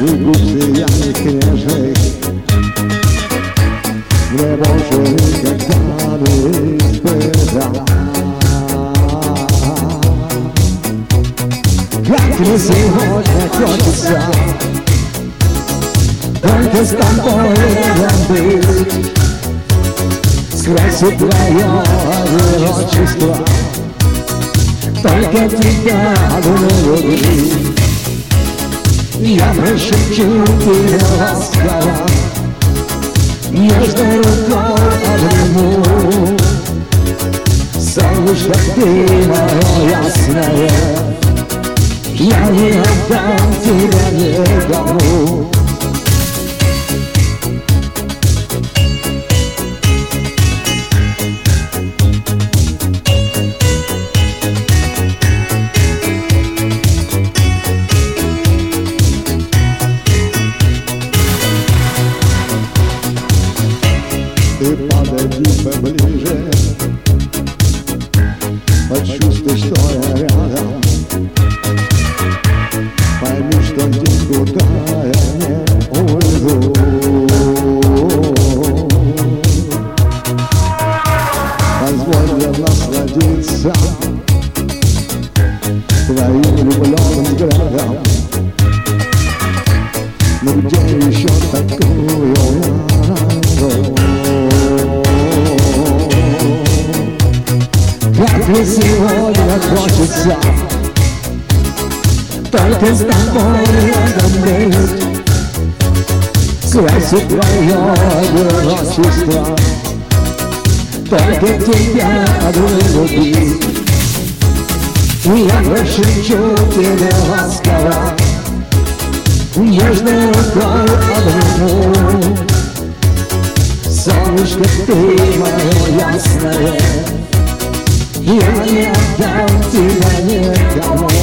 Бегущих нежных, мне больше никогда не испытать. Как мне сегодня хочется только с тобой быть, скрасить твое одиночество, только тебя буду любить. Я прошепчу тебе ласково, нежной рукой обниму. Солнышко, ты мое ясное, я не отдам тебя никому. Ты подойди поближе, почувствуй, что я рядом. Пойми, что никуда я не уйду. Позволь мне насладиться твоим влюбленным взглядом. Но где еще такую я найду? Как мне сегодня хочется только с тобой рядом быть, скрасить твое одиночество, только тебя буду любить. Я прошепчу тебе ласково, нежной рукой обниму. Солнышко, ты мое ясное, я не отдам тебя никому.